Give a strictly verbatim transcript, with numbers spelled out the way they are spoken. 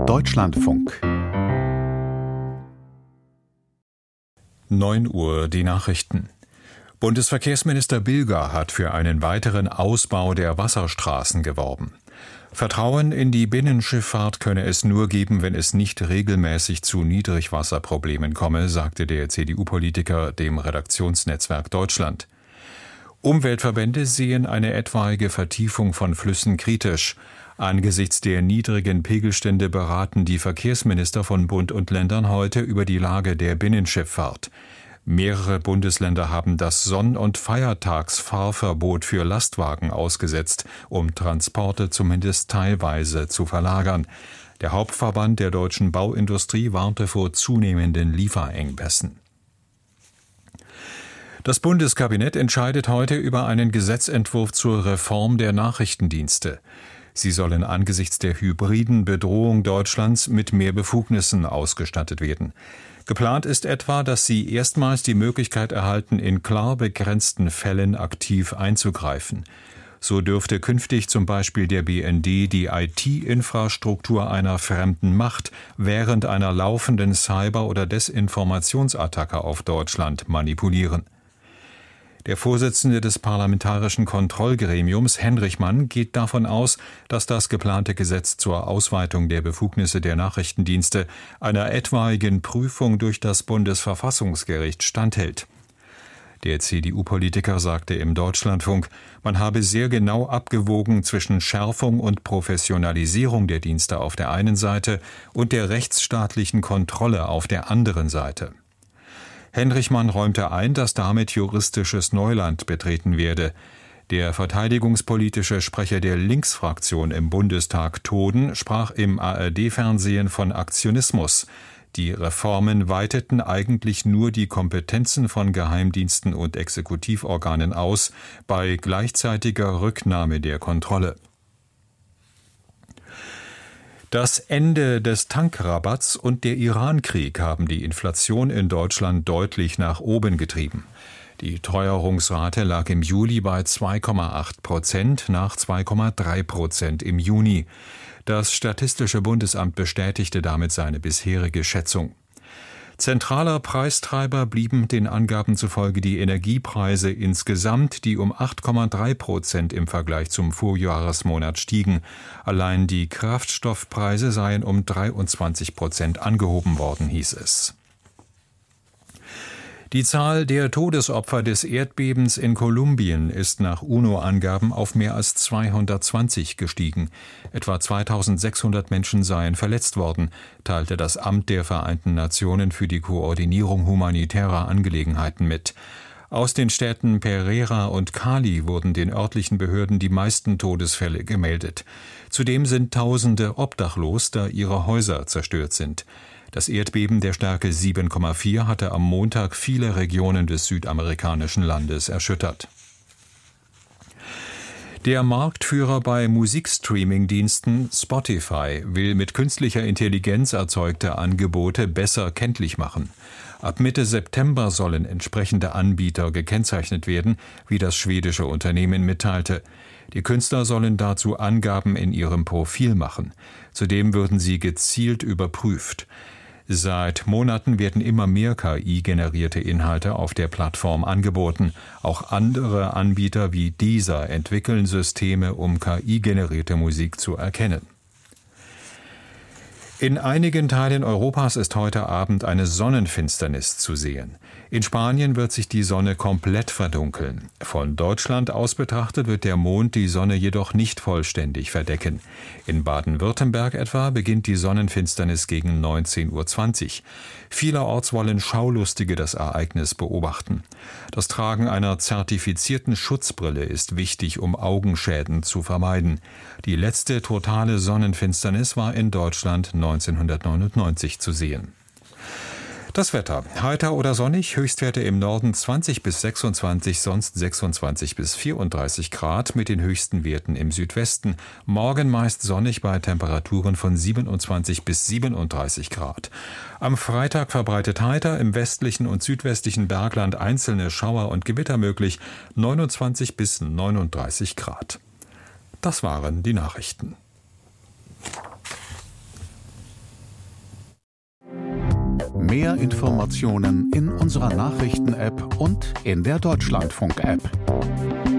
Deutschlandfunk. neun Uhr, die Nachrichten. Bundesverkehrsminister Bilger hat für einen weiteren Ausbau der Wasserstraßen geworben. Vertrauen in die Binnenschifffahrt könne es nur geben, wenn es nicht regelmäßig zu Niedrigwasserproblemen komme, sagte der C D U-Politiker dem Redaktionsnetzwerk Deutschland. Umweltverbände sehen eine etwaige Vertiefung von Flüssen kritisch. Angesichts der niedrigen Pegelstände beraten die Verkehrsminister von Bund und Ländern heute über die Lage der Binnenschifffahrt. Mehrere Bundesländer haben das Sonn- und Feiertagsfahrverbot für Lastwagen ausgesetzt, um Transporte zumindest teilweise zu verlagern. Der Hauptverband der deutschen Bauindustrie warnte vor zunehmenden Lieferengpässen. Das Bundeskabinett entscheidet heute über einen Gesetzentwurf zur Reform der Nachrichtendienste. Sie sollen angesichts der hybriden Bedrohung Deutschlands mit mehr Befugnissen ausgestattet werden. Geplant ist etwa, dass sie erstmals die Möglichkeit erhalten, in klar begrenzten Fällen aktiv einzugreifen. So dürfte künftig zum Beispiel der B N D die I T-Infrastruktur einer fremden Macht während einer laufenden Cyber- oder Desinformationsattacke auf Deutschland manipulieren. Der Vorsitzende des Parlamentarischen Kontrollgremiums, Henrichmann, geht davon aus, dass das geplante Gesetz zur Ausweitung der Befugnisse der Nachrichtendienste einer etwaigen Prüfung durch das Bundesverfassungsgericht standhält. Der C D U-Politiker sagte im Deutschlandfunk, man habe sehr genau abgewogen zwischen Schärfung und Professionalisierung der Dienste auf der einen Seite und der rechtsstaatlichen Kontrolle auf der anderen Seite. Henrichmann räumte ein, dass damit juristisches Neuland betreten werde. Der verteidigungspolitische Sprecher der Linksfraktion im Bundestag, Toden, sprach im A R D-Fernsehen von Aktionismus. Die Reformen weiteten eigentlich nur die Kompetenzen von Geheimdiensten und Exekutivorganen aus, bei gleichzeitiger Rücknahme der Kontrolle. Das Ende des Tankrabatts und der Irankrieg haben die Inflation in Deutschland deutlich nach oben getrieben. Die Teuerungsrate lag im Juli bei zwei Komma acht Prozent nach zwei Komma drei Prozent im Juni. Das Statistische Bundesamt bestätigte damit seine bisherige Schätzung. Zentraler Preistreiber blieben den Angaben zufolge die Energiepreise insgesamt, die um acht Komma drei Prozent im Vergleich zum Vorjahresmonat stiegen. Allein die Kraftstoffpreise seien um dreiundzwanzig Prozent angehoben worden, hieß es. Die Zahl der Todesopfer des Erdbebens in Kolumbien ist nach UNO-Angaben auf mehr als zweihundertzwanzig gestiegen. Etwa zweitausendsechshundert Menschen seien verletzt worden, teilte das Amt der Vereinten Nationen für die Koordinierung humanitärer Angelegenheiten mit. Aus den Städten Pereira und Cali wurden den örtlichen Behörden die meisten Todesfälle gemeldet. Zudem sind Tausende obdachlos, da ihre Häuser zerstört sind. Das Erdbeben der Stärke sieben Komma vier hatte am Montag viele Regionen des südamerikanischen Landes erschüttert. Der Marktführer bei Musikstreaming-Diensten Spotify will mit künstlicher Intelligenz erzeugte Angebote besser kenntlich machen. Ab Mitte September sollen entsprechende Anbieter gekennzeichnet werden, wie das schwedische Unternehmen mitteilte. Die Künstler sollen dazu Angaben in ihrem Profil machen. Zudem würden sie gezielt überprüft. Seit Monaten werden immer mehr K I-generierte Inhalte auf der Plattform angeboten. Auch andere Anbieter wie Deezer entwickeln Systeme, um K I-generierte Musik zu erkennen. In einigen Teilen Europas ist heute Abend eine Sonnenfinsternis zu sehen. In Spanien wird sich die Sonne komplett verdunkeln. Von Deutschland aus betrachtet wird der Mond die Sonne jedoch nicht vollständig verdecken. In Baden-Württemberg etwa beginnt die Sonnenfinsternis gegen neunzehn Uhr zwanzig. Vielerorts wollen Schaulustige das Ereignis beobachten. Das Tragen einer zertifizierten Schutzbrille ist wichtig, um Augenschäden zu vermeiden. Die letzte totale Sonnenfinsternis war in Deutschland neunzehnhundertneunundneunzig zu sehen. Das Wetter. Heiter oder sonnig, Höchstwerte im Norden zwanzig bis sechsundzwanzig, sonst sechsundzwanzig bis vierunddreißig Grad mit den höchsten Werten im Südwesten. Morgen meist sonnig bei Temperaturen von siebenundzwanzig bis siebenunddreißig Grad. Am Freitag verbreitet heiter, im westlichen und südwestlichen Bergland einzelne Schauer und Gewitter möglich, neunundzwanzig bis neununddreißig Grad. Das waren die Nachrichten. Mehr Informationen in unserer Nachrichten-App und in der Deutschlandfunk-App.